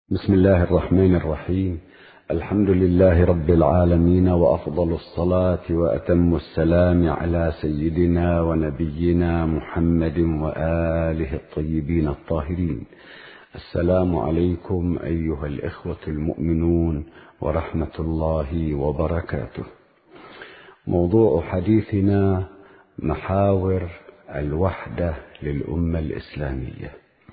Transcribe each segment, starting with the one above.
بسم الله الرحمن الرحيم. الحمد لله رب العالمين، وأفضل الصلاة وأتم السلام على سيدنا ونبينا محمد وآله الطيبين الطاهرين. السلام عليكم أيها الإخوة المؤمنون ورحمة الله وبركاته. موضوع حديثنا محاور الوحدة للأمة الإسلامية،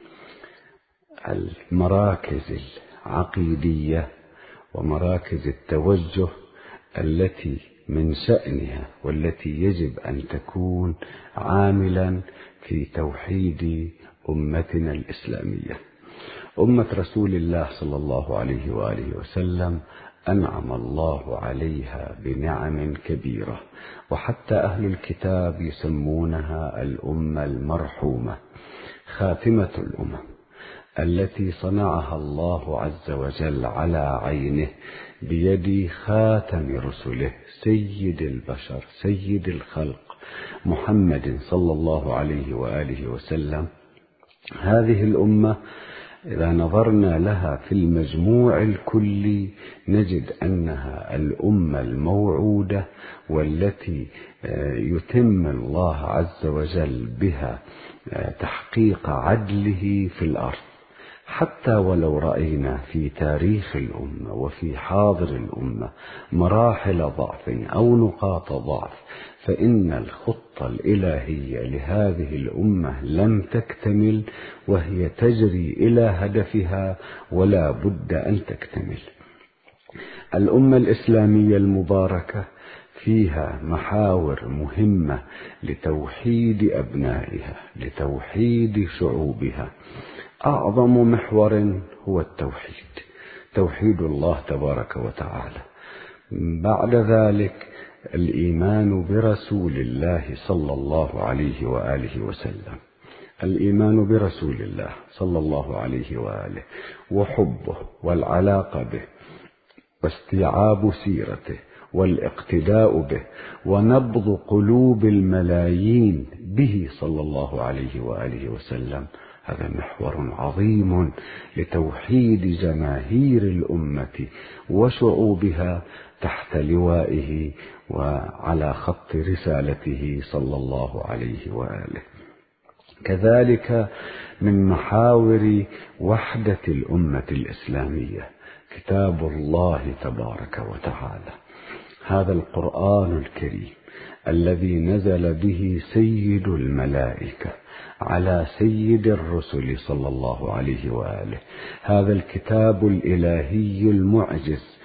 المراكز العقيدية ومراكز التوجه التي من شأنها والتي يجب أن تكون عاملا في توحيد أمتنا الإسلامية. أمة رسول الله صلى الله عليه وآله وسلم أنعم الله عليها بنعم كبيرة، وحتى أهل الكتاب يسمونها الأمة المرحومة، خاتمة الأمم التي صنعها الله عز وجل على عينه بيد خاتم رسله سيد البشر سيد الخلق محمد صلى الله عليه وآله وسلم. هذه الأمة إذا نظرنا لها في المجموع الكلي نجد أنها الأمة الموعودة، والتي يتم الله عز وجل بها تحقيق عدله في الأرض. حتى ولو رأينا في تاريخ الأمة وفي حاضر الأمة مراحل ضعف أو نقاط ضعف، فإن الخطة الإلهية لهذه الأمة لم تكتمل، وهي تجري إلى هدفها ولا بد أن تكتمل. الأمة الإسلامية المباركة فيها محاور مهمة لتوحيد أبنائها، لتوحيد شعوبها. أعظم محور هو التوحيد، توحيد الله تبارك وتعالى. بعد ذلك الإيمان برسول الله صلى الله عليه وآله وسلم، الإيمان برسول الله صلى الله عليه وآله وحبه والعلاقة به واستيعاب سيرته والاقتداء به ونبض قلوب الملايين به صلى الله عليه وآله وسلم. هذا محور عظيم لتوحيد جماهير الأمة وشعوبها تحت لوائه وعلى خط رسالته صلى الله عليه وآله. كذلك من محاور وحدة الأمة الإسلامية كتاب الله تبارك وتعالى، هذا القرآن الكريم الذي نزل به سيد الملائكة على سيد الرسل صلى الله عليه وآله. هذا الكتاب الإلهي المعجز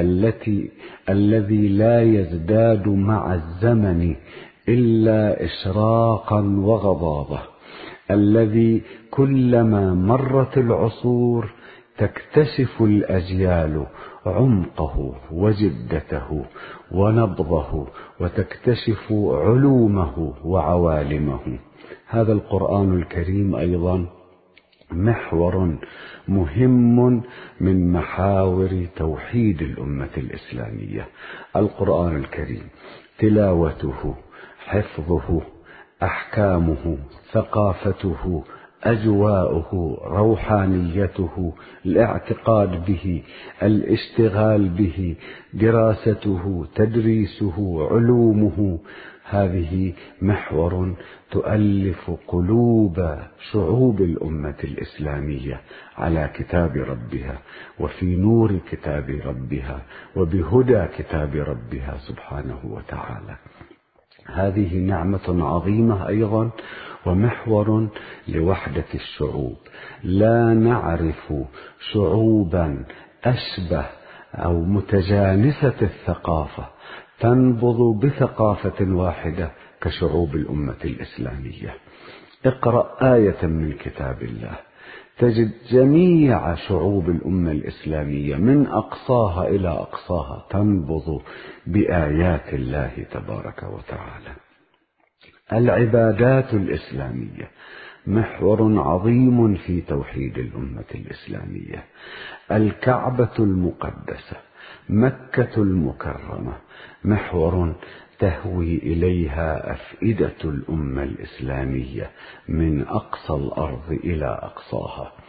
الذي لا يزداد مع الزمن إلا إشراقا وغضاضة، الذي كلما مرت العصور تكتشف الأجيال عمقه وجدته ونبضه، وتكتشف علومه وعوالمه. هذا القرآن الكريم أيضا محور مهم من محاور توحيد الأمة الإسلامية. القرآن الكريم تلاوته، حفظه، أحكامه، ثقافته، أجواؤه، روحانيته، الاعتقاد به، الاشتغال به، دراسته، تدريسه، علومه، هذه محور تؤلف قلوب شعوب الأمة الإسلامية على كتاب ربها وفي نور كتاب ربها وبهدى كتاب ربها سبحانه وتعالى. هذه نعمة عظيمة أيضا ومحور لوحدة الشعوب. لا نعرف شعوبا أشبه أو متجانسة الثقافة تنبض بثقافة واحدة كشعوب الأمة الإسلامية. اقرأ آية من كتاب الله تجد جميع شعوب الأمة الإسلامية من أقصاها إلى أقصاها تنبض بآيات الله تبارك وتعالى. العبادات الإسلامية محور عظيم في توحيد الأمة الإسلامية. الكعبة المقدسة، مكة المكرمة، محور تهوي إليها أفئدة الأمة الإسلامية من أقصى الأرض إلى أقصاها.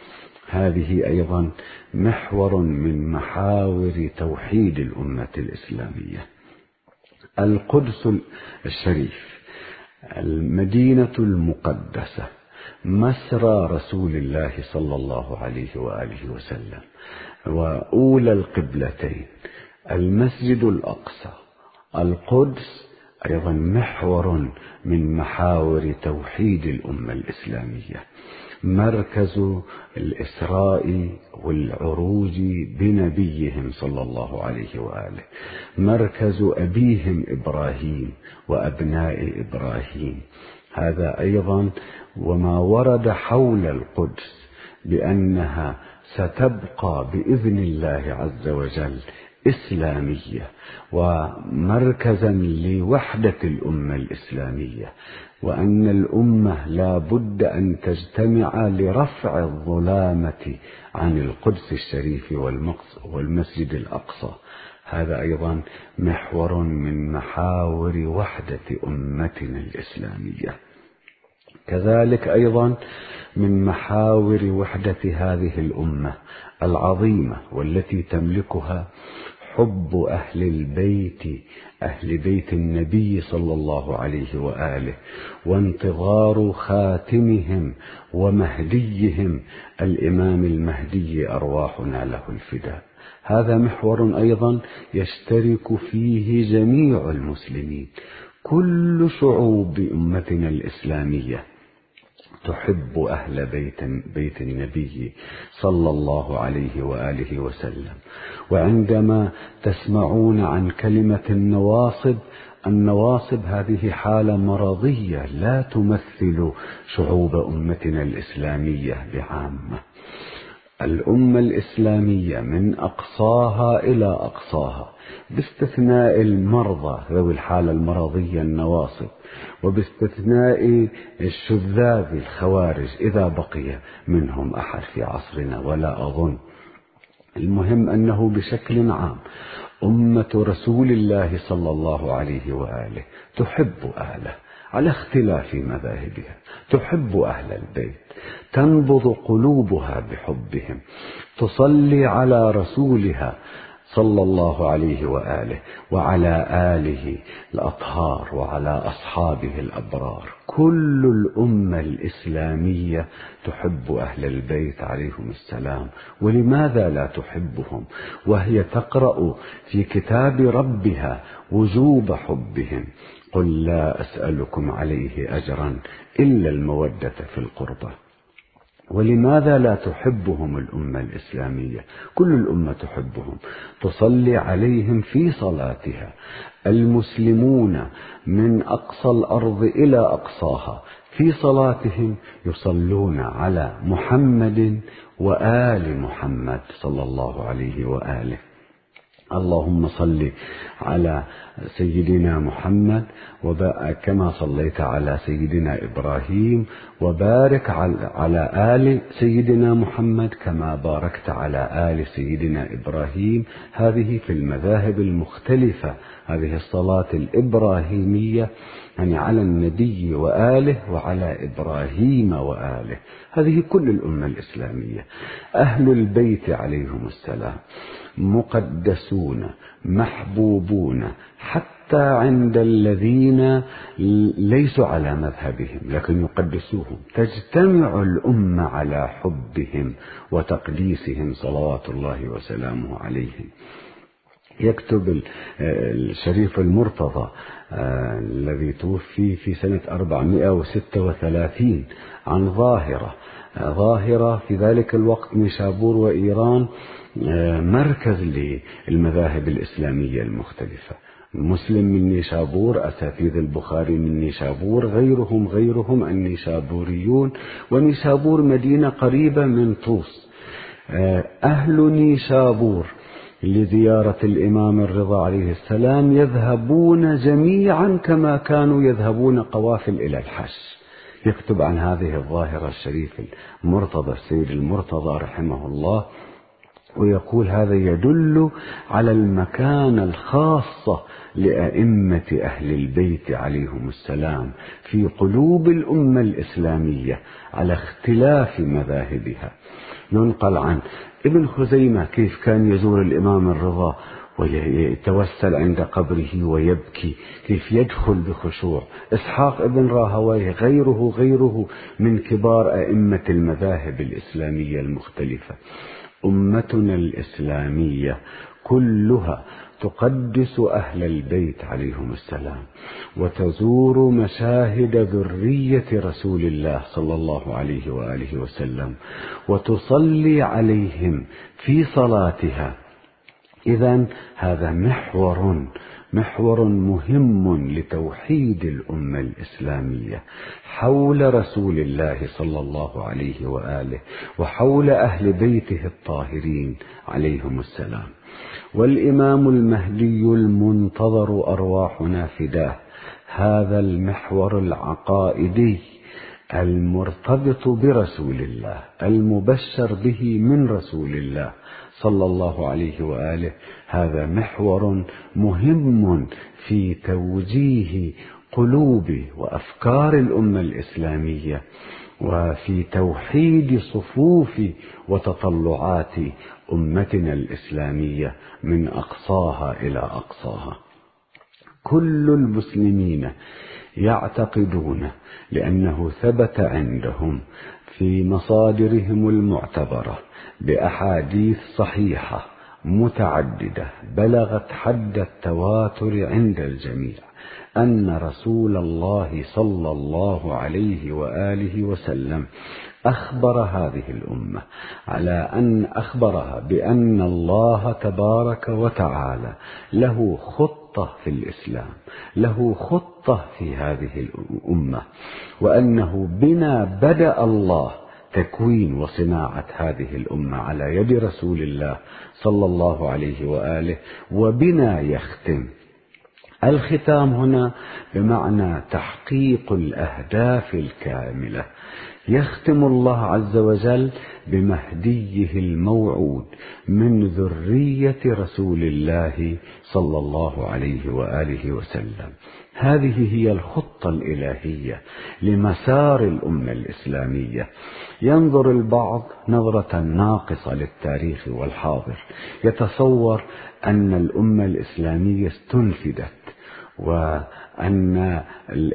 هذه أيضا محور من محاور توحيد الأمة الإسلامية. القدس الشريف، المدينة المقدسة، مسرى رسول الله صلى الله عليه وآله وسلم، وأولى القبلتين، المسجد الأقصى، القدس أيضا محور من محاور توحيد الأمة الإسلامية، مركز الإسراء والعروج بنبيهم صلى الله عليه وآله، مركز أبيهم إبراهيم وأبناء إبراهيم. هذا أيضا وما ورد حول القدس بأنها ستبقى بإذن الله عز وجل إسلامية ومركزا لوحدة الأمة الإسلامية، وأن الأمة لا بد أن تجتمع لرفع الظلامة عن القدس الشريف والمسجد الأقصى. هذا أيضا محور من محاور وحدة أمتنا الإسلامية. كذلك أيضا من محاور وحدة هذه الأمة العظيمة والتي تملكها حب أهل بيت النبي صلى الله عليه وآله، وانتظار خاتمهم ومهديهم الإمام المهدي أرواحنا له الفداء. هذا محور أيضا يشترك فيه جميع المسلمين. كل شعوب أمتنا الإسلامية تحب أهل بيت النبي صلى الله عليه وآله وسلم. وعندما تسمعون عن كلمة النواصب هذه حالة مرضية لا تمثل شعوب أمتنا الإسلامية بعامة. الأمة الإسلامية من أقصاها إلى أقصاها باستثناء المرضى ذوي الحالة المرضية النواصب، وباستثناء الشذاذ الخوارج إذا بقي منهم أحد في عصرنا ولا أظن. المهم أنه بشكل عام أمة رسول الله صلى الله عليه وآله تحب أهله على اختلاف مذاهبها، تحب أهل البيت، تنبض قلوبها بحبهم، تصلي على رسولها صلى الله عليه وآله وعلى آله الأطهار وعلى أصحابه الأبرار. كل الأمة الإسلامية تحب أهل البيت عليهم السلام. ولماذا لا تحبهم وهي تقرأ في كتاب ربها وجوب حبهم؟ قل لا أسألكم عليه أجرا إلا المودة في القربى. ولماذا لا تحبهم الأمة الإسلامية؟ كل الأمة تحبهم، تصلي عليهم في صلاتها. المسلمون من أقصى الأرض إلى أقصاها في صلاتهم يصلون على محمد وآل محمد صلى الله عليه وآله. اللهم صل على سيدنا محمد كما صليت على سيدنا إبراهيم، وبارك على آل سيدنا محمد كما باركت على آل سيدنا إبراهيم. هذه في المذاهب المختلفة، هذه الصلاة الإبراهيمية يعني على النبي وآله وعلى إبراهيم وآله. هذه كل الأمة الإسلامية. أهل البيت عليهم السلام مقدسون محبوبون حتى عند الذين ليسوا على مذهبهم لكن يقدسوهم. تجتمع الأمة على حبهم وتقديسهم صلوات الله وسلامه عليهم. يكتب الشريف المرتضى الذي توفي في سنة 436 عن ظاهرة في ذلك الوقت نيشابور وإيران مركز للمذاهب الإسلامية المختلفة. مسلم من نيشابور، أساتذة البخاري من نيشابور، غيرهم النيشابوريون. ونيشابور مدينة قريبة من طوس. أهل نيشابور لزيارة الإمام الرضا عليه السلام يذهبون جميعا كما كانوا يذهبون قوافل إلى الحج. يكتب عن هذه الظاهرة الشريف المرتضى السيد المرتضى رحمه الله، ويقول هذا يدل على المكانة الخاصة لأئمة أهل البيت عليهم السلام في قلوب الأمة الإسلامية على اختلاف مذاهبها. ينقل عن ابن خزيمة كيف كان يزور الإمام الرضا ويتوسل عند قبره ويبكي، كيف يدخل بخشوع. إسحاق ابن راهويه غيره من كبار أئمة المذاهب الإسلامية المختلفة. أمتنا الإسلامية كلها تقدس أهل البيت عليهم السلام، وتزور مشاهد ذرية رسول الله صلى الله عليه وآله وسلم، وتصلي عليهم في صلاتها. إذن هذا محور مهم لتوحيد الأمة الإسلامية حول رسول الله صلى الله عليه وآله، وحول أهل بيته الطاهرين عليهم السلام. والإمام المهدي المنتظر أرواحنا فداه، هذا المحور العقائدي المرتبط برسول الله المبشر به من رسول الله صلى الله عليه وآله، هذا محور مهم في توجيه قلوب وأفكار الأمة الإسلامية، وفي توحيد صفوف وتطلعات أمتنا الإسلامية من أقصاها إلى أقصاها. كل المسلمين يعتقدون، لأنه ثبت عندهم في مصادرهم المعتبرة بأحاديث صحيحة متعددة بلغت حد التواتر عند الجميع، أن رسول الله صلى الله عليه وآله وسلم أخبر هذه الأمة أخبرها بأن الله تبارك وتعالى له خطة في الإسلام، له خطة في هذه الأمة، وأنه بنا بدأ الله تكوين وصناعة هذه الأمة على يد رسول الله صلى الله عليه وآله، وبنا يختم. الختام هنا بمعنى تحقيق الأهداف الكاملة. يختم الله عز وجل بمهديه الموعود من ذرية رسول الله صلى الله عليه وآله وسلم. هذه هي الخطة الإلهية لمسار الأمة الإسلامية. ينظر البعض نظرة ناقصة للتاريخ والحاضر، يتصور أن الأمة الإسلامية استنفدت، وأن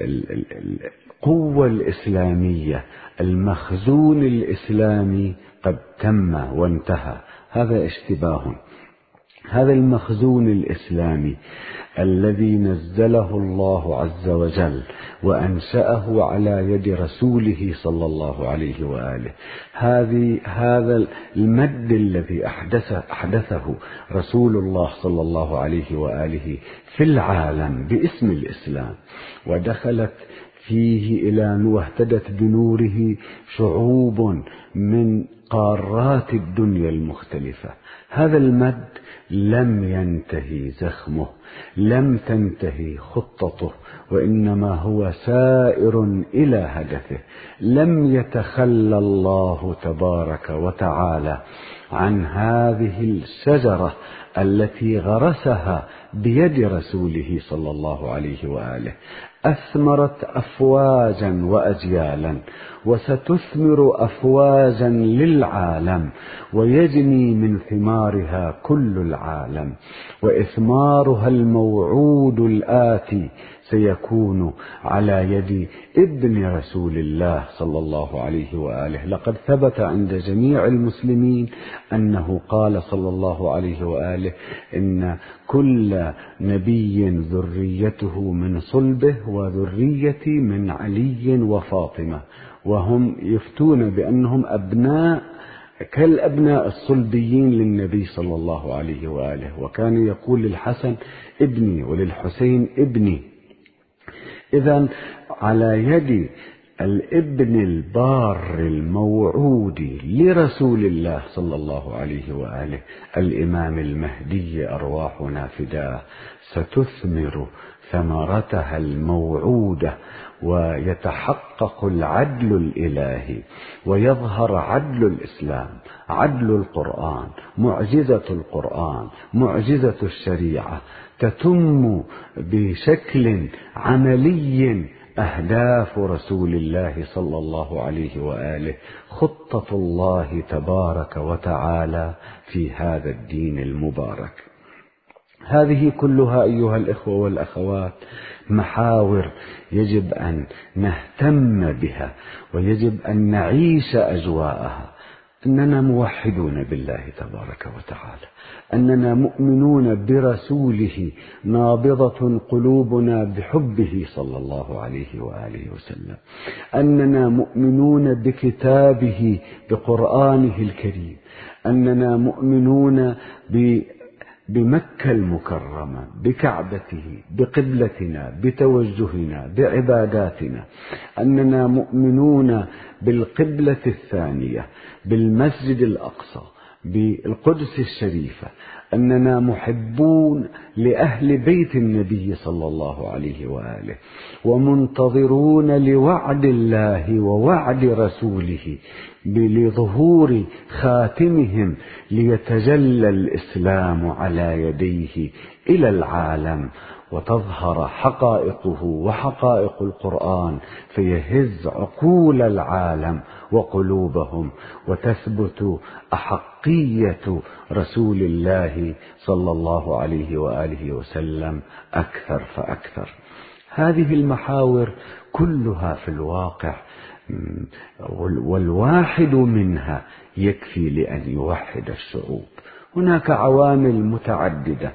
القوة الإسلامية المخزون الإسلامي قد تم وانتهى. هذا اشتباه. هذا المخزون الإسلامي الذي نزله الله عز وجل وأنشأه على يد رسوله صلى الله عليه وآله، هذا المد الذي أحدثه رسول الله صلى الله عليه وآله في العالم باسم الإسلام، ودخلت فيه إلى واهتدت بنوره شعوب من قارات الدنيا المختلفة. هذا المد لم ينتهي زخمه، لم تنتهي خطته، وإنما هو سائر إلى هدفه. لم يتخلى الله تبارك وتعالى عن هذه الشجرة التي غرسها بيد رسوله صلى الله عليه وآله. أثمرت أفواجا وأجيالا، وستثمر أفواجا للعالم، ويجني من ثمارها كل العالم، وإثمارها الموعود الآتي سيكون على يد ابن رسول الله صلى الله عليه وآله. لقد ثبت عند جميع المسلمين أنه قال صلى الله عليه وآله: إن كل نبي ذريته من صلبه، وذريتي من علي وفاطمة. وهم يفتون بأنهم أبناء كالأبناء الصلبيين للنبي صلى الله عليه وآله، وكان يقول للحسن ابني وللحسين ابني. إذن على يد الابن البار الموعود لرسول الله صلى الله عليه وآله الإمام المهدي أرواحنا فداه ستثمر ثمرتها الموعودة، ويتحقق العدل الإلهي، ويظهر عدل الإسلام، عدل القرآن، معجزة الشريعة تتم بشكل عملي أهداف رسول الله صلى الله عليه وآله، خطة الله تبارك وتعالى في هذا الدين المبارك. هذه كلها أيها الإخوة والأخوات محاور يجب أن نهتم بها ويجب أن نعيش أجواءها. أننا موحدون بالله تبارك وتعالى، أننا مؤمنون برسوله، نابضة قلوبنا بحبه صلى الله عليه وآله وسلم، أننا مؤمنون بكتابه بقرآنه الكريم، أننا مؤمنون بمكة المكرمة، بكعبته، بقبلتنا، بتوجهنا، بعباداتنا، أننا مؤمنون بالقبلة الثانية، بالمسجد الأقصى، بالقدس الشريفة، أننا محبون لأهل بيت النبي صلى الله عليه وآله، ومنتظرون لوعد الله ووعد رسوله لظهور خاتمهم ليتجلى الإسلام على يديه إلى العالم، وتظهر حقائقه وحقائق القرآن فيهز عقول العالم وقلوبهم، وتثبت أحقية رسول الله صلى الله عليه وآله وسلم أكثر فأكثر. هذه المحاور كلها في الواقع، والواحد منها يكفي لأن يوحد الشعوب. هناك عوامل متعددة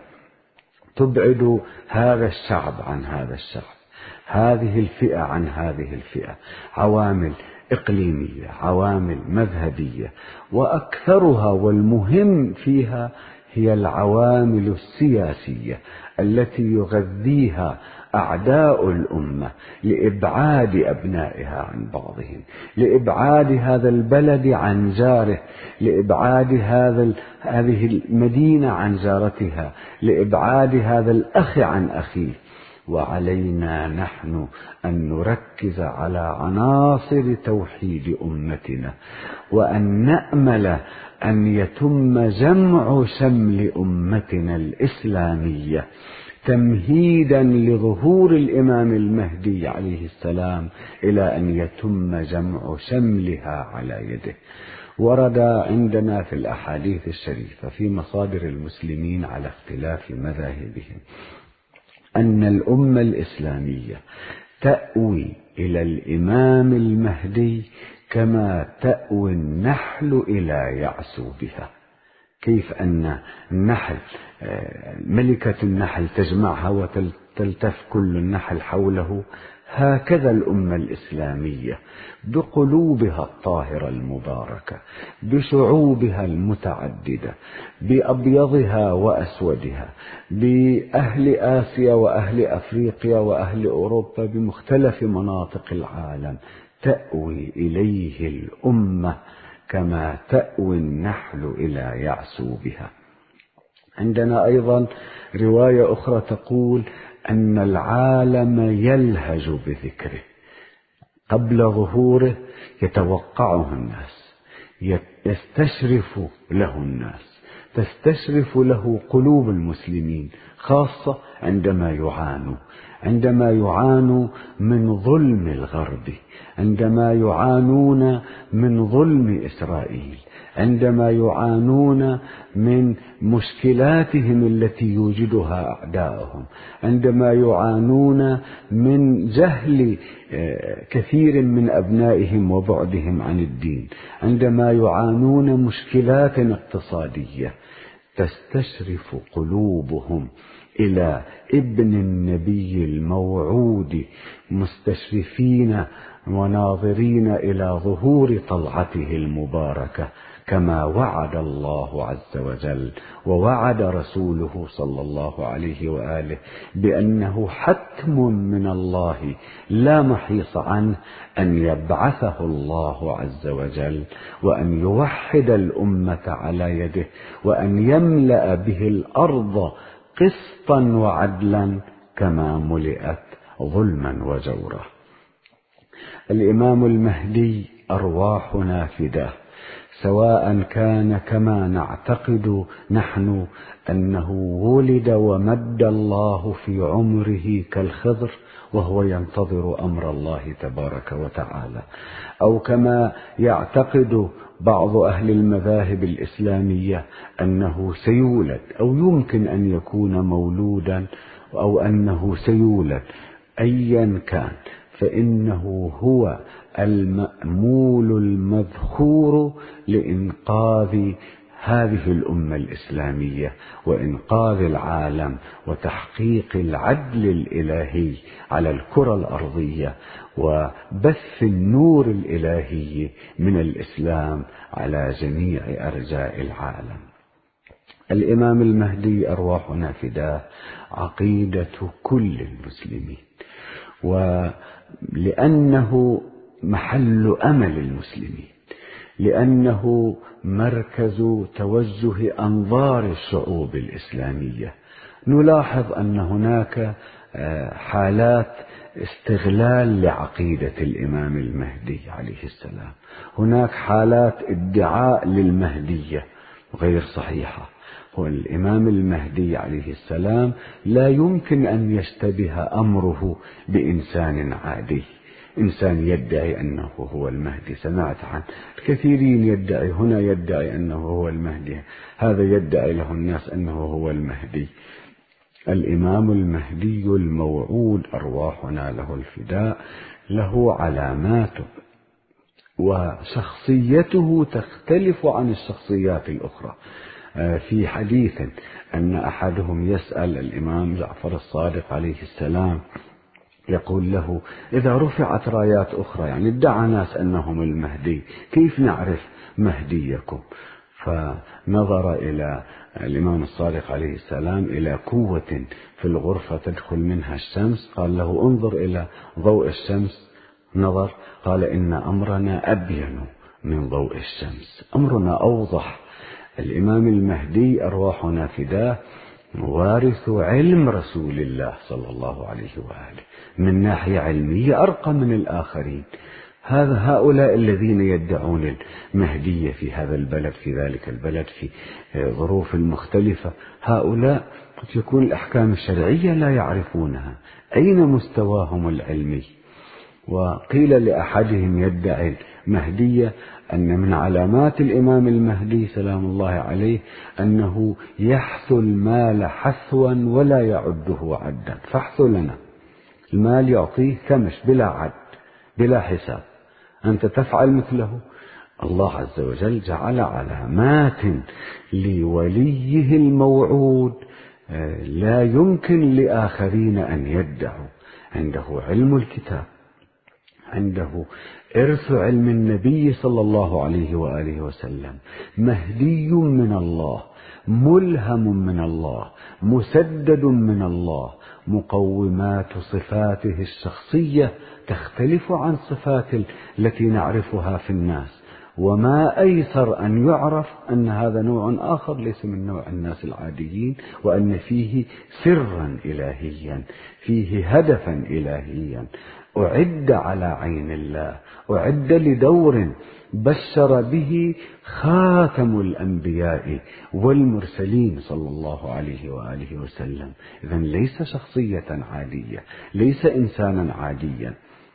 تبعد هذا الشعب عن هذا الشعب، هذه الفئة عن هذه الفئة، عوامل إقليمية، عوامل مذهبية، وأكثرها والمهم فيها هي العوامل السياسية التي يغذيها أعداء الأمة لإبعاد أبنائها عن بعضهم، لإبعاد هذا البلد عن جاره، لإبعاد هذه المدينة عن جارتها، لإبعاد هذا الأخ عن أخيه. وعلينا نحن أن نركز على عناصر توحيد أمتنا، وأن نأمل أن يتم جمع شمل أمتنا الإسلامية تمهيدا لظهور الإمام المهدي عليه السلام، إلى أن يتم جمع شملها على يده. ورد عندنا في الأحاديث الشريفة في مصادر المسلمين على اختلاف مذاهبهم أن الأمة الإسلامية تأوي إلى الإمام المهدي كما تأوي النحل إلى يعسوبها. كيف أن النحل ملكة النحل تجمعها وتلتف كل النحل حوله، هكذا الأمة الإسلامية بقلوبها الطاهرة المباركة، بشعوبها المتعددة، بأبيضها وأسودها، بأهل آسيا وأهل أفريقيا وأهل أوروبا، بمختلف مناطق العالم، تأوي إليه الأمة كما تأوي النحل إلى يعسوبها. عندنا أيضا رواية أخرى تقول أن العالم يلهج بذكره، قبل ظهوره يتوقعه الناس، يستشرف له الناس، تستشرف له قلوب المسلمين، خاصة عندما يعانوا من ظلم الغرب، عندما يعانون من ظلم إسرائيل، عندما يعانون من مشكلاتهم التي يوجدها أعداؤهم، عندما يعانون من جهل كثير من أبنائهم وبعدهم عن الدين، عندما يعانون مشكلات اقتصادية، تستشرف قلوبهم إلى ابن النبي الموعود، مستشرفين وناظرين إلى ظهور طلعته المباركة، كما وعد الله عز وجل ووعد رسوله صلى الله عليه وآله بأنه حتم من الله لا محيص عنه أن يبعثه الله عز وجل، وأن يوحد الأمة على يده، وأن يملأ به الأرض قسطا وعدلا كما ملئت ظلما وجورا. الإمام المهدي أرواحنا فداه، سواء كان كما نعتقد نحن أنه ولد ومد الله في عمره كالخضر وهو ينتظر أمر الله تبارك وتعالى، أو كما يعتقد بعض أهل المذاهب الإسلامية أنه سيولد أو يمكن أن يكون مولودا أو أنه سيولد، أيا كان فإنه هو المأمول المذخور لإنقاذ هذه الأمة الإسلامية وإنقاذ العالم وتحقيق العدل الإلهي على الكرة الأرضية وبث النور الإلهي من الإسلام على جميع أرجاء العالم. الإمام المهدي أرواحنا فداه عقيدة كل المسلمين، ولأنه محل أمل المسلمين، لأنه مركز توجه أنظار الشعوب الإسلامية. نلاحظ أن هناك حالات استغلال لعقيدة الإمام المهدي عليه السلام، هناك حالات ادعاء للمهدية غير صحيحة. والإمام المهدي عليه السلام لا يمكن أن يشتبه أمره بإنسان عادي، إنسان يدعي أنه هو المهدي. سمعت عن الكثيرين يدعي، هنا يدعي أنه هو المهدي، هذا يدعي له الناس أنه هو المهدي. الإمام المهدي الموعود أرواحنا له الفداء له علاماته، وشخصيته تختلف عن الشخصيات الأخرى. في حديث أن أحدهم يسأل الإمام جعفر الصادق عليه السلام، يقول له: إذا رفعت رايات أخرى، يعني ادعى ناس أنهم المهدي، كيف نعرف مهديكم؟ فنظر إلى الإمام الصادق عليه السلام إلى قوة في الغرفة تدخل منها الشمس، قال له: انظر إلى ضوء الشمس. نظر قال: إن أمرنا أبين من ضوء الشمس، أمرنا أوضح. الإمام المهدي أرواحنا فداه وارث علم رسول الله صلى الله عليه وآله، من ناحية علمية أرقى من الآخرين. هؤلاء الذين يدعون المهدية في هذا البلد في ذلك البلد في ظروف مختلفة، هؤلاء قد يكون الأحكام الشرعية لا يعرفونها، أين مستواهم العلمي؟ وقيل لأحدهم يدعي المهدية أن من علامات الإمام المهدي سلام الله عليه أنه يحث المال حثوا ولا يعده عدا. فاحث لنا المال، يعطيه كمش بلا عد بلا حساب، أنت تفعل مثله. الله عز وجل جعل علامات لوليه الموعود لا يمكن لآخرين أن يدعوا. عنده علم الكتاب، عنده إرث علم النبي صلى الله عليه وآله وسلم، مهدي من الله، ملهم من الله، مسدد من الله. مقومات صفاته الشخصية تختلف عن صفات التي نعرفها في الناس، وما أيسر أن يعرف أن هذا نوع آخر ليس من نوع الناس العاديين، وأن فيه سرا إلهيا، فيه هدفا إلهيا، أعد على عين الله، أعد لدور بشر به خاتم الأنبياء والمرسلين صلى الله عليه وآله وسلم. إذن ليس شخصية عادية، ليس إنسانا عاديا.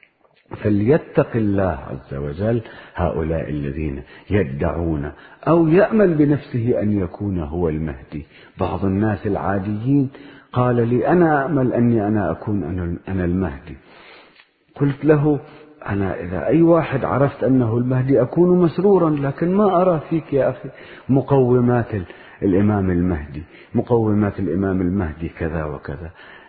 فليتق الله عز وجل هؤلاء الذين يدعون أو يأمل بنفسه أن يكون هو المهدي. بعض الناس العاديين قال لي: أنا أأمل أني أنا أكون أنا المهدي. قلت له: أنا إذا أي واحد عرفت أنه المهدي أكون مسرورا، لكن ما أرى فيك يا أخي مقومات الإمام المهدي، مقومات الإمام المهدي كذا وكذا.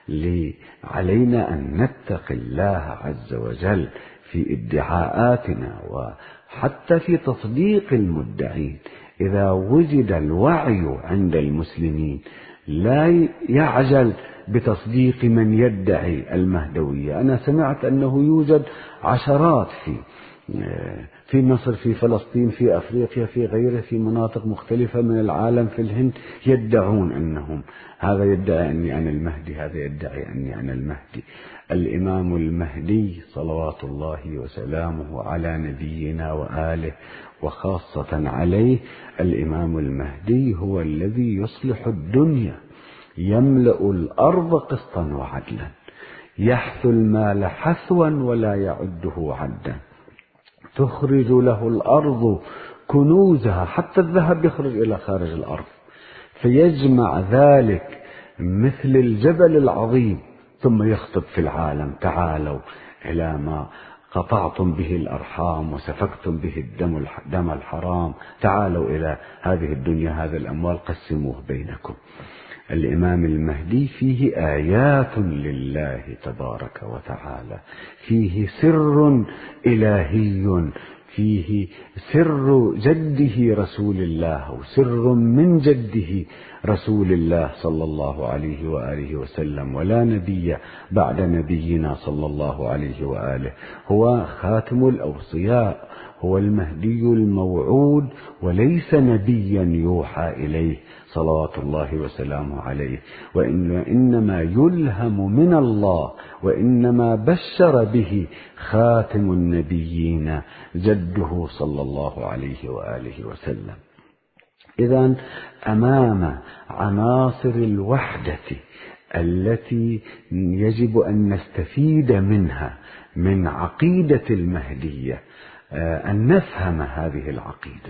علينا أن نتقي الله عز وجل في ادعاءاتنا وحتى في تصديق المدعين. إذا وجد الوعي عند المسلمين لا يعجل بتصديق من يدعي المهدوية. أنا سمعت أنه يوجد عشرات في مصر، في فلسطين، في أفريقيا، في غيره، في مناطق مختلفة من العالم، في الهند، يدعون أنهم، هذا يدعي أني أنا المهدي، هذا يدعي أني أنا المهدي. الإمام المهدي صلوات الله وسلامه على نبينا وآله وخاصة عليه. الإمام المهدي هو الذي يصلح الدنيا، يملأ الأرض قسطا وعدلا، يحث المال حثوا ولا يعده عدا، تخرج له الأرض كنوزها، حتى الذهب يخرج إلى خارج الأرض، فيجمع ذلك مثل الجبل العظيم، ثم يخطب في العالم: تعالوا إلى ما قطعتم به الأرحام وسفكتم به الدم الحرام، تعالوا إلى هذه الدنيا، هذه الأموال قسموه بينكم. الإمام المهدي فيه آيات لله تبارك وتعالى، فيه سر إلهي، فيه سر جده رسول الله وسر من جده رسول الله صلى الله عليه وآله وسلم، ولا نبي بعد نبينا صلى الله عليه وآله. هو خاتم الأوصياء، هو المهدي الموعود، وليس نبيا يوحى إليه صلوات الله وسلامه عليه، وإنما يلهم من الله، وإنما بشر به خاتم النبيين جده صلى الله عليه وآله وسلم. إذن أمام عناصر الوحدة التي يجب أن نستفيد منها من عقيدة المهدية، أن نفهم هذه العقيدة.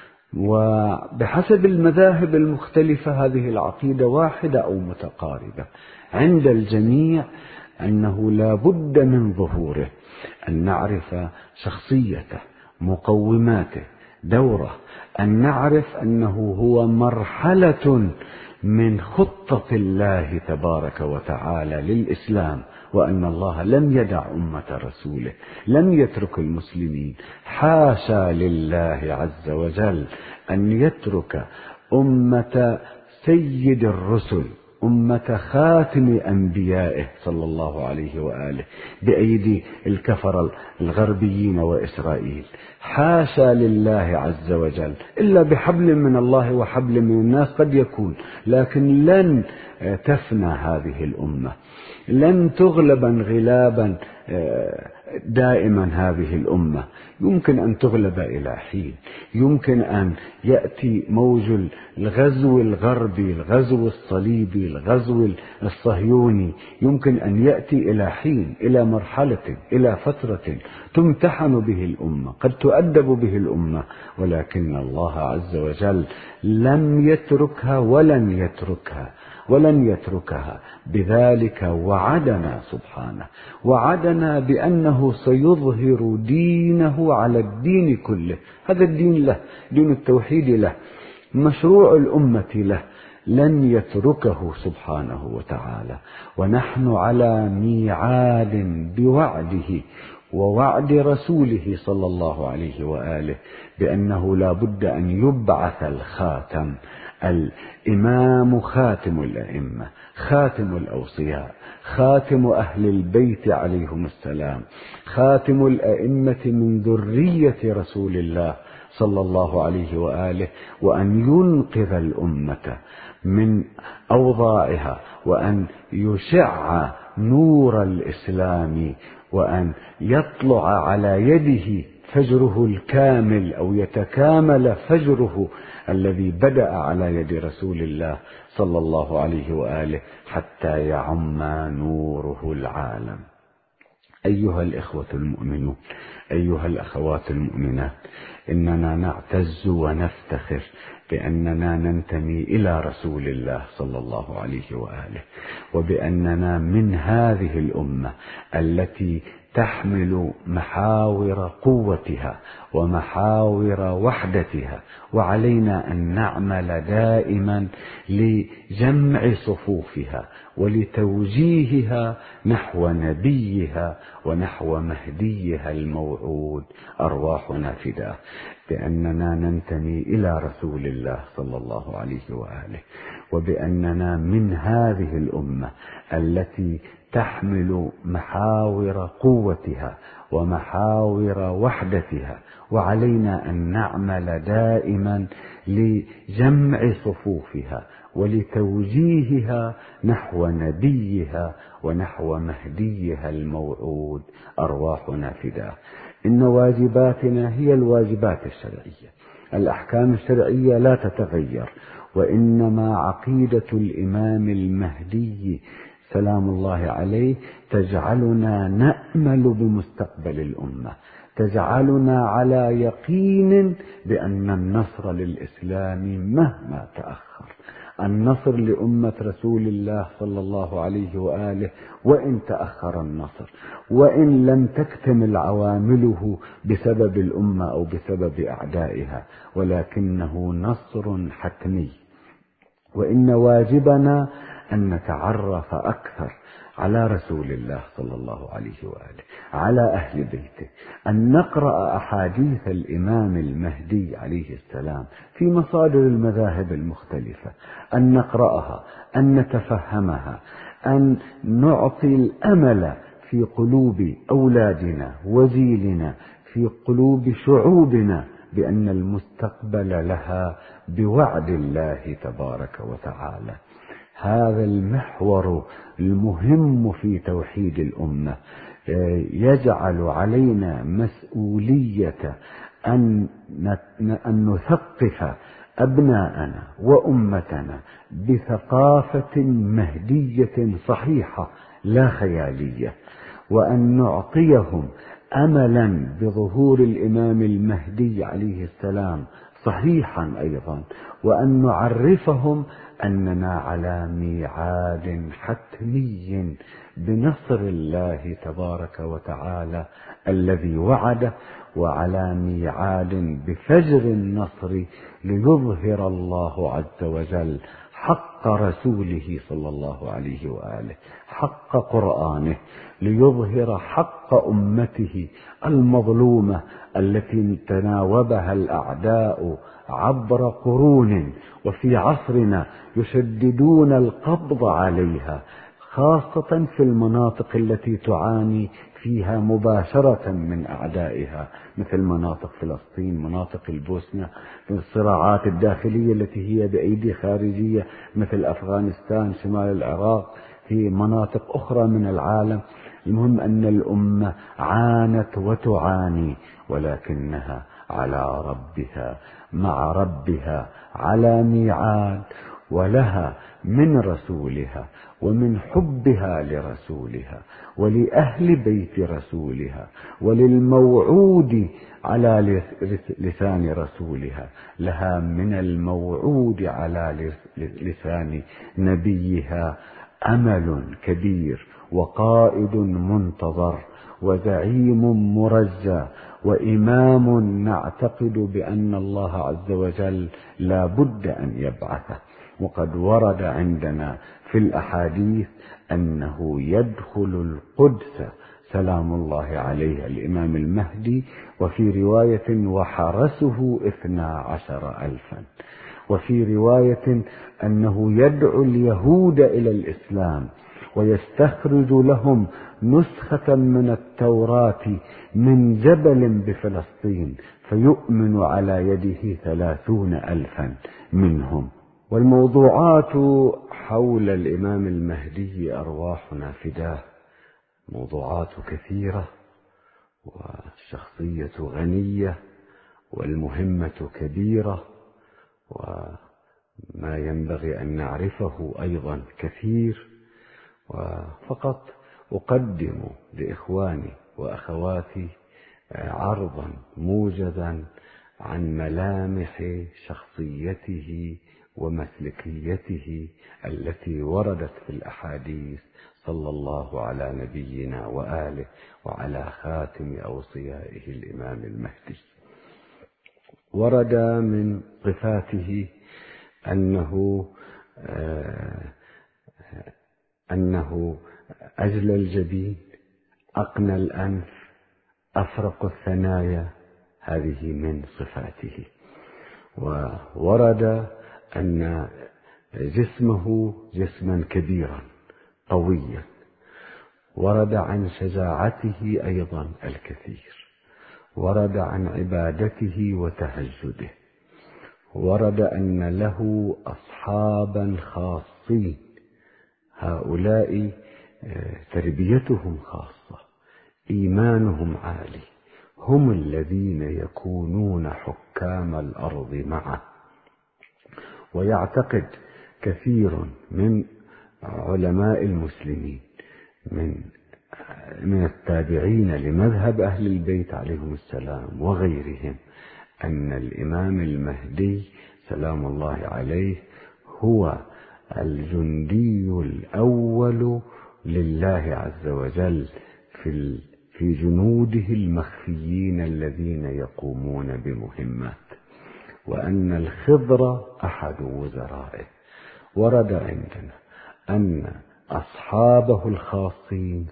وبحسب المذاهب المختلفة هذه العقيدة واحدة أو متقاربة عند الجميع، أنه لا بد من ظهوره، أن نعرف شخصيته، مقوماته، دوره، أن نعرف أنه هو مرحلة من خطة الله تبارك وتعالى للإسلام، وأن الله لم يدع أمة رسوله، لم يترك المسلمين. حاشا لله عز وجل أن يترك أمة سيد الرسل، أمة خاتم أنبيائه صلى الله عليه وآله بأيدي الكفر الغربيين وإسرائيل. حاشا لله عز وجل، إلا بحبل من الله وحبل من الناس قد يكون، لكن لن تفنى هذه الأمة، لن تغلب انغلابا دائما هذه الأمة. يمكن أن تغلب إلى حين، يمكن أن يأتي موج الغزو الغربي، الغزو الصليبي، الغزو الصهيوني، يمكن أن يأتي إلى حين، إلى مرحلة، إلى فترة تمتحن به الأمة، قد تؤدب به الأمة، ولكن الله عز وجل لم يتركها ولن يتركها. بذلك وعدنا سبحانه، وعدنا بأنه سيظهر دينه على الدين كله. هذا الدين له، دين التوحيد له، مشروع الأمة له، لن يتركه سبحانه وتعالى. ونحن على ميعاد بوعده ووعد رسوله صلى الله عليه وآله بأنه لا بد أن يبعث الخاتم، الإمام خاتم الأئمة، خاتم الأوصياء، خاتم أهل البيت عليهم السلام، خاتم الأئمة من ذرية رسول الله صلى الله عليه وآله، وأن ينقذ الأمة من أوضاعها، وأن يشع نور الإسلام، وأن يطلع على يده فجره الكامل، أو يتكامل فجره الذي بدأ على يد رسول الله صلى الله عليه وآله حتى يعم نوره العالم. أيها الإخوة المؤمنون، أيها الأخوات المؤمنات، إننا نعتز ونفتخر بأننا ننتمي إلى رسول الله صلى الله عليه وآله، وبأننا من هذه الأمة التي تحمل محاور قوتها ومحاور وحدتها، وعلينا أن نعمل دائما لجمع صفوفها ولتوجيهها نحو نبيها ونحو مهديها الموعود. أرواحنا فداه، بأننا ننتمي إلى رسول الله صلى الله عليه وآله، وبأننا من هذه الأمة التي تحمل محاور قوتها ومحاور وحدتها، وعلينا أن نعمل دائما لجمع صفوفها ولتوجيهها نحو نبيها ونحو مهديها الموعود. أرواحنا فداه. إن واجباتنا هي الواجبات الشرعية، الأحكام الشرعية لا تتغير، وإنما عقيدة الإمام المهدي سلام الله عليه تجعلنا نأمل بمستقبل الأمة، تجعلنا على يقين بأن النصر للإسلام مهما تأخر، النصر لأمة رسول الله صلى الله عليه وآله وإن تأخر النصر، وإن لم تكتمل عوامله بسبب الأمة أو بسبب أعدائها، ولكنه نصر حتمي. وإن واجبنا أن نتعرف أكثر على رسول الله صلى الله عليه وآله، على أهل بيته، أن نقرأ أحاديث الإمام المهدي عليه السلام في مصادر المذاهب المختلفة، أن نقرأها، أن نتفهمها، أن نعطي الأمل في قلوب أولادنا وجيلنا، في قلوب شعوبنا، بأن المستقبل لها بوعد الله تبارك وتعالى. هذا المحور المهم في توحيد الأمة يجعل علينا مسؤولية أن نثقف أبناءنا وأمتنا بثقافة مهدية صحيحة لا خيالية، وأن نعطيهم أملا بظهور الإمام المهدي عليه السلام صحيحا أيضا، وأن نعرفهم أننا على ميعاد حتمي بنصر الله تبارك وتعالى الذي وعده، وعلى ميعاد بفجر النصر ليظهر الله عز وجل حق رسوله صلى الله عليه وآله، حق قرآنه، ليظهر حق أمته المظلومة التي تناوبها الأعداء عبر قرون، وفي عصرنا يشددون القبض عليها، خاصة في المناطق التي تعاني فيها مباشرة من أعدائها، مثل مناطق فلسطين، مناطق البوسنة، الصراعات الداخلية التي هي بأيدي خارجية مثل أفغانستان، شمال العراق، في مناطق أخرى من العالم. المهم أن الأمة عانت وتعاني، ولكنها على ربها مع ربها على ميعاد، ولها من رسولها ومن حبها لرسولها ولأهل بيت رسولها وللموعود على لسان رسولها، لها من الموعود على لسان نبيها أمل كبير، وقائد منتظر، وزعيم مرجى، وإمام نعتقد بأن الله عز وجل لا بد أن يبعثه. وقد ورد عندنا في الأحاديث أنه يدخل القدس سلام الله عليه الإمام المهدي، وفي رواية وحرسه 12,000، وفي رواية أنه يدعو اليهود إلى الإسلام ويستخرج لهم نسخة من التوراة من جبل بفلسطين، فيؤمن على يده 30,000 منهم. والموضوعات حول الإمام المهدي أرواحنا فداه، موضوعات كثيرة، والشخصية غنية، والمهمة كبيرة، وما ينبغي أن نعرفه أيضا كثير. وفقط أقدم لإخواني وأخواتي عرضا موجزا عن ملامح شخصيته ومسلكيته التي وردت في الأحاديث، صلى الله على نبينا وآله وعلى خاتم أوصيائه الإمام المهدي. ورد من صفاته أنه أجل الجبين، أقنى الأنف، أفرق الثنايا، هذه من صفاته. وورد أن جسمه جسما كبيرا قويا. ورد عن شجاعته أيضا الكثير. ورد عن عبادته وتهجده. ورد أن له أصحابا خاصين، هؤلاء تربيتهم خاصة، إيمانهم عالي، هم الذين يكونون حكام الأرض معه. ويعتقد كثير من علماء المسلمين من التابعين لمذهب أهل البيت عليهم السلام وغيرهم أن الإمام المهدي سلام الله عليه هو الجندي الأول لله عز وجل في جنوده المخفيين الذين يقومون بمهمات، وأن الخضر أحد وزرائه. ورد عندنا أن أصحابه الخاصين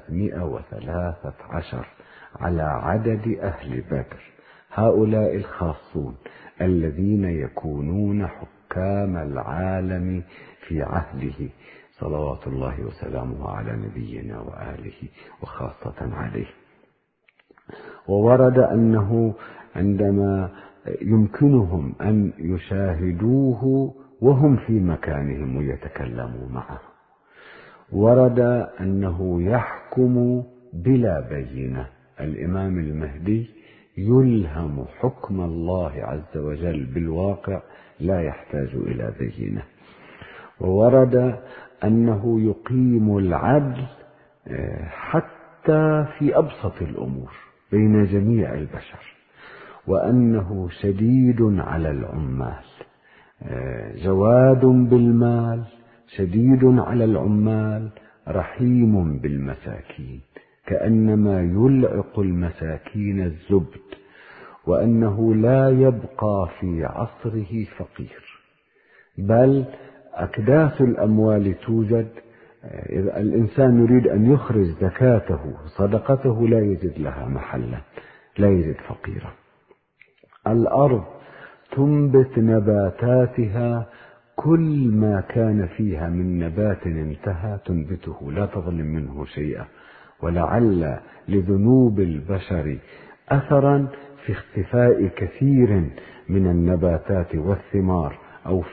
313 على عدد أهل بدر، هؤلاء الخاصون الذين يكونون حكام العالم في عهده صلوات الله وسلامه على نبينا وآله وخاصة عليه. وورد أنه عندما يمكنهم أن يشاهدوه وهم في مكانهم ويتكلموا معه، ورد أنه يحكم بلا بينة. الإمام المهدي يلهم حكم الله عز وجل بالواقع، لا يحتاج إلى بينة. وورد أنه يقيم العدل حتى في أبسط الأمور بين جميع البشر، وأنه شديد على العمال، جواد بالمال، شديد على العمال، رحيم بالمساكين، كأنما يلعق المساكين الزبد، وأنه لا يبقى في عصره فقير، بل أكداس الأموال توجد. إذا الإنسان يريد أن يخرج زكاته صدقته لا يجد لها محلا، لا يجد فقيرا. الأرض تنبت نباتاتها، كل ما كان فيها من نبات انتهى تنبته، لا تظلم منه شيئا. ولعل لذنوب البشر أثرا في اختفاء كثير من النباتات والثمار، أو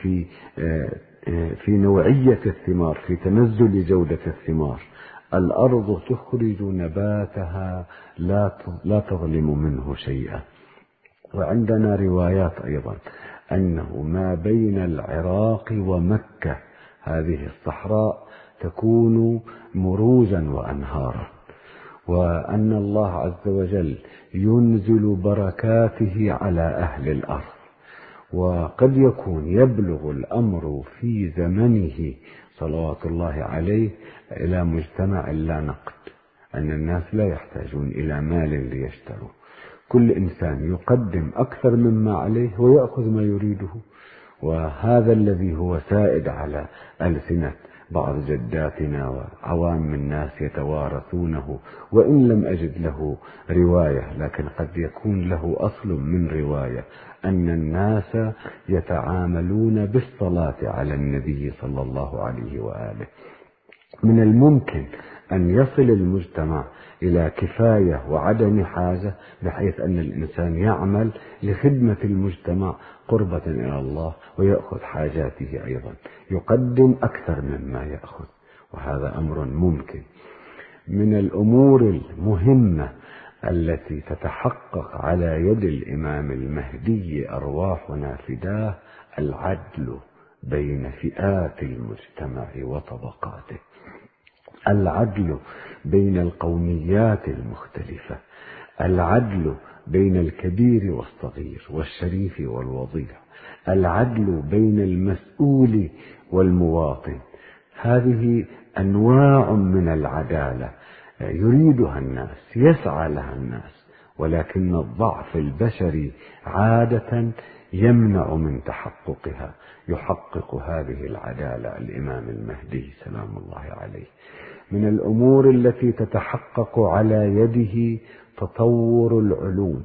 في نوعية الثمار، في تنزل جودة الثمار. الأرض تخرج نباتها لا تظلم منه شيئا. وعندنا روايات أيضا أنه ما بين العراق ومكة هذه الصحراء تكون مروجا وأنهارا، وأن الله عز وجل ينزل بركاته على أهل الأرض. وقد يكون يبلغ الأمر في زمنه صلوات الله عليه إلى مجتمع لا نقد، أن الناس لا يحتاجون إلى مال ليشتروا، كل إنسان يقدم أكثر مما عليه ويأخذ ما يريده. وهذا الذي هو سائد على ألسنة بعض جداتنا وعوام الناس يتوارثونه، وإن لم أجد له رواية، لكن قد يكون له أصل من رواية، أن الناس يتعاملون بالصلاة على النبي صلى الله عليه وآله. من الممكن أن يصل المجتمع إلى كفاية وعدم حاجة، بحيث أن الإنسان يعمل لخدمة المجتمع قربة إلى الله ويأخذ حاجاته أيضا، يقدم أكثر مما يأخذ، وهذا أمر ممكن. من الأمور المهمة التي تتحقق على يد الإمام المهدي أرواحنا فداه العدل بين فئات المجتمع وطبقاته، العدل بين القوميات المختلفة، العدل بين الكبير والصغير والشريف والوضيع، العدل بين المسؤول والمواطن. هذه أنواع من العدالة يريدها الناس، يسعى لها الناس، ولكن الضعف البشري عادة يمنع من تحققها. يحقق هذه العدالة الإمام المهدي سلام الله عليه. من الأمور التي تتحقق على يده تطور العلوم،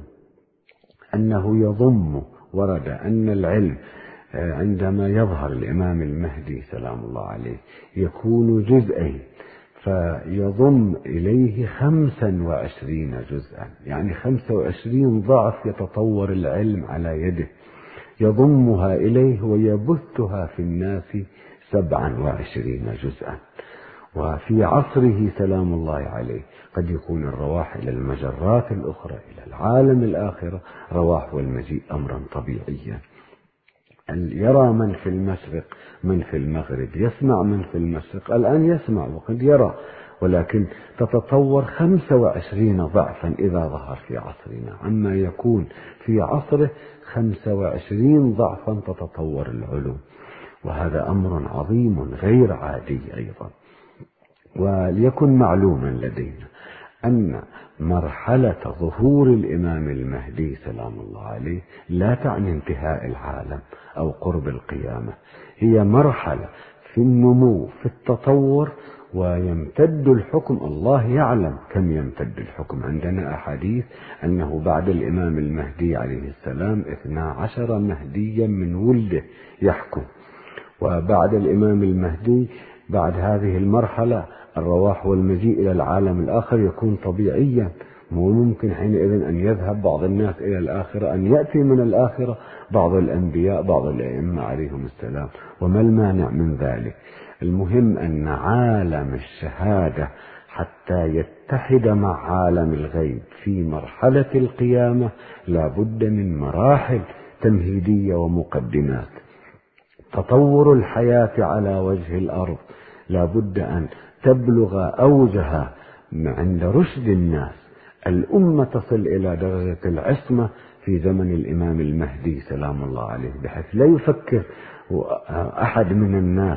أنه يضم، ورد أن العلم عندما يظهر الإمام المهدي سلام الله عليه يكون جزئين، فيضم إليه 25 جزءا، يعني 25 ضعف يتطور العلم على يده، يضمها إليه ويبثها في الناس 27 جزءا. وفي عصره سلام الله عليه قد يكون الرواح إلى المجرات الأخرى إلى العالم الآخرة رواح والمجيء أمرا طبيعيا. يرى من في المشرق من في المغرب، يسمع من في المشرق الآن يسمع وقد يرى، ولكن تتطور 25 ضعفا إذا ظهر في عصرنا عما يكون في عصره. 25 ضعفا تتطور العلوم، وهذا أمر عظيم غير عادي أيضا. وليكن معلوما لدينا أن مرحلة ظهور الإمام المهدي سلام الله عليه لا تعني انتهاء العالم أو قرب القيامة، هي مرحلة في النمو في التطور، ويمتد الحكم. الله يعلم كم يمتد الحكم. عندنا أحاديث أنه بعد الإمام المهدي عليه السلام 12 مهديا من ولده يحكم، وبعد الإمام المهدي بعد هذه المرحلة الرواح والمجيء إلى العالم الآخر يكون طبيعيا. مو ممكن حينئذ أن يذهب بعض الناس إلى الآخرة، أن يأتي من الآخرة بعض الأنبياء بعض الأئمة عليهم السلام، وما المانع من ذلك؟ المهم أن عالم الشهادة حتى يتحد مع عالم الغيب في مرحلة القيامة لا بد من مراحل تمهيدية ومقدمات. تطور الحياة على وجه الأرض لا بد أن تبلغ أوجها عند رشد الناس. الأمة تصل إلى درجة العصمة في زمن الإمام المهدي سلام الله عليه، بحيث لا يفكر أحد من الناس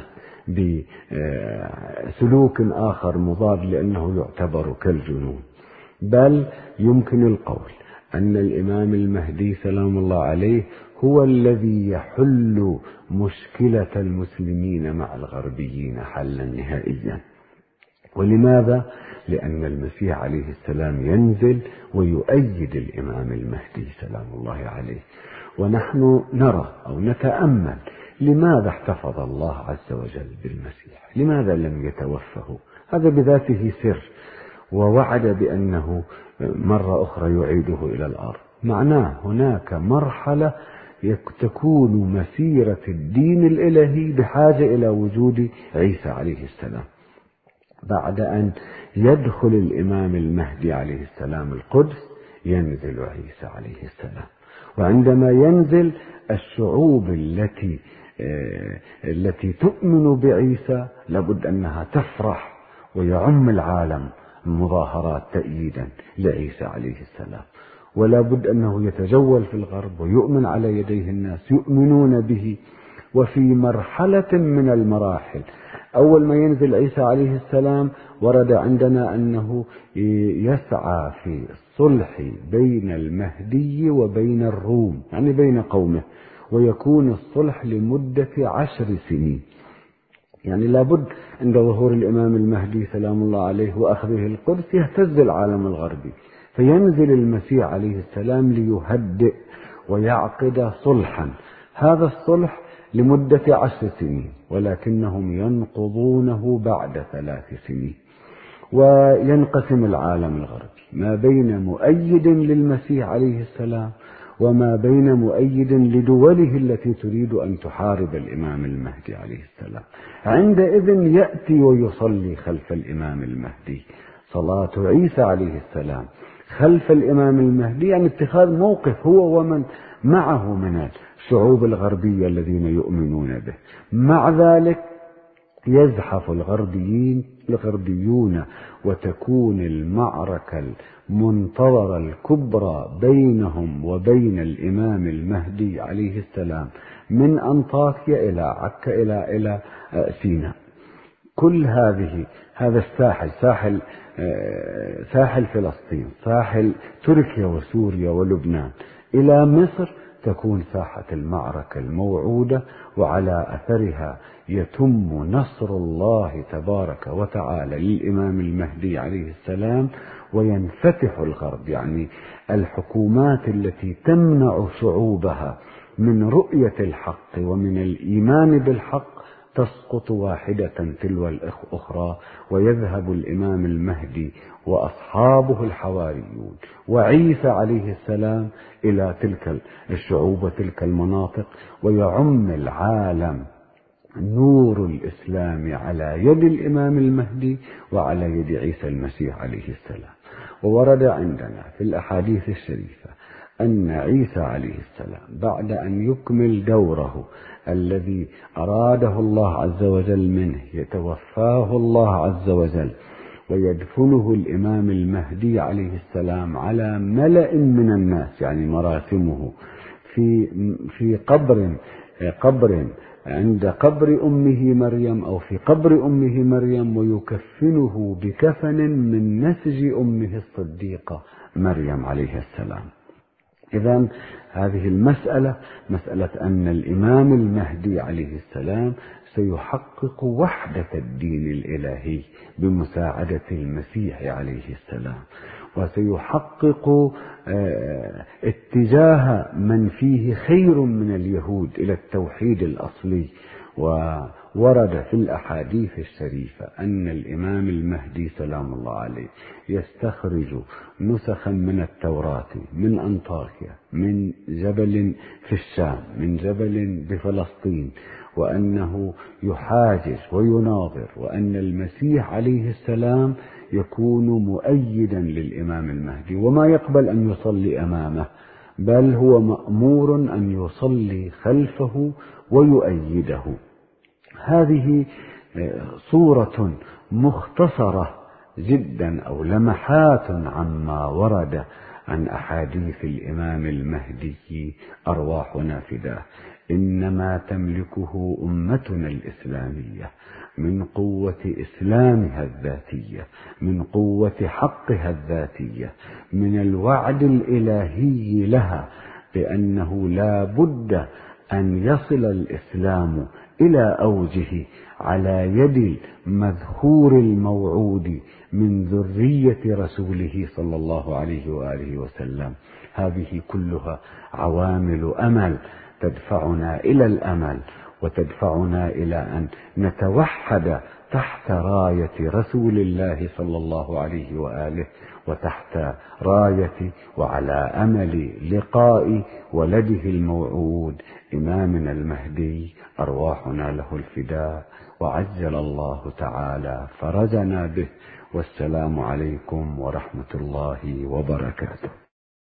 بسلوك آخر مضاد لأنه يعتبر كالجنون، بل يمكن القول أن الإمام المهدي سلام الله عليه هو الذي يحل مشكلة المسلمين مع الغربيين حلا نهائيا. ولماذا؟ لأن المسيح عليه السلام ينزل ويؤيد الإمام المهدي سلام الله عليه. ونحن نرى أو نتأمل لماذا احتفظ الله عز وجل بالمسيح، لماذا لم يتوفه؟ هذا بذاته سر، ووعد بأنه مرة أخرى يعيده إلى الأرض. معناه هناك مرحلة تكون مسيرة الدين الإلهي بحاجة إلى وجود عيسى عليه السلام. بعد أن يدخل الإمام المهدي عليه السلام القدس ينزل عيسى عليه السلام، وعندما ينزل الشعوب التي تؤمن بعيسى لابد أنها تفرح ويعم العالم مظاهرات تأييدا لعيسى عليه السلام، ولا بد أنه يتجول في الغرب ويؤمن على يديه الناس يؤمنون به. وفي مرحلة من المراحل أول ما ينزل عيسى عليه السلام ورد عندنا أنه يسعى في الصلح بين المهدي وبين الروم، يعني بين قومه، ويكون الصلح لمدة 10 سنين. يعني لابد عند ظهور الإمام المهدي سلام الله عليه وأخذه القدس يهتز العالم الغربي، فينزل المسيح عليه السلام ليهدئ ويعقد صلحا. هذا الصلح لمدة 10 سنين، ولكنهم ينقضونه بعد 3 سنين، وينقسم العالم الغربي ما بين مؤيد للمسيح عليه السلام وما بين مؤيد لدوله التي تريد أن تحارب الإمام المهدي عليه السلام. عندئذ يأتي ويصلي خلف الإمام المهدي صلاة عيسى عليه السلام خلف الإمام المهدي، يعني اتخاذ موقف هو ومن معه من الشعوب الغربية الذين يؤمنون به. مع ذلك يزحف الغربيون وتكون المعركة المنتظرة الكبرى بينهم وبين الإمام المهدي عليه السلام من أنطاكيا إلى عكا إلى سيناء. كل هذا الساحل ساحل فلسطين، ساحل تركيا وسوريا ولبنان إلى مصر تكون ساحة المعركة الموعودة، وعلى أثرها يتم نصر الله تبارك وتعالى للإمام المهدي عليه السلام، وينفتح الغرب، يعني الحكومات التي تمنع شعوبها من رؤية الحق ومن الإيمان بالحق تسقط واحدة تلو الأخرى، ويذهب الإمام المهدي وأصحابه الحواريون وعيسى عليه السلام إلى تلك الشعوب وتلك المناطق، ويعم العالم نور الإسلام الإسلام على يد الإمام المهدي وعلى يد عيسى المسيح عليه السلام. وورد عندنا في الأحاديث الشريفة أن عيسى عليه السلام بعد أن يكمل دوره الذي أراده الله عز وجل منه يتوفاه الله عز وجل ويدفنه الإمام المهدي عليه السلام على ملأ من الناس، يعني مراسمه في قبر عند قبر أمه مريم أو في قبر أمه مريم، ويكفنه بكفن من نسج أمه الصديقة مريم عليه السلام. إذن هذه مسألة أن الإمام المهدي عليه السلام سيحقق وحدة الدين الإلهي بمساعدة المسيح عليه السلام، وسيحقق اتجاه من فيه خير من اليهود إلى التوحيد الأصلي. وورد في الأحاديث الشريفة أن الإمام المهدي سلام الله عليه يستخرج نسخا من التوراة من أنطاكيا، من جبل في الشام، من جبل بفلسطين، وأنه يحاجج ويناظر، وأن المسيح عليه السلام يكون مؤيدا للإمام المهدي وما يقبل أن يصلي أمامه، بل هو مأمور أن يصلي خلفه ويؤيده. هذه صورة مختصرة جدا أو لمحات عما ورد عن أحاديث الإمام المهدي أرواحنا فداه. إنما تملكه أمتنا الإسلامية من قوة إسلامها الذاتية، من قوة حقها الذاتية، من الوعد الإلهي لها بأنه لا بد أن يصل الإسلام إلى أوجه على يد المذخور الموعود من ذرية رسوله صلى الله عليه وآله وسلم. هذه كلها عوامل أمل تدفعنا إلى الأمل، وتدفعنا إلى أن نتوحد تحت راية رسول الله صلى الله عليه وآله، وتحت راية وعلى أمل لقاء ولده الموعود إمامنا المهدي أرواحنا له الفداء، وعجل الله تعالى فرجنا به. والسلام عليكم ورحمة الله وبركاته.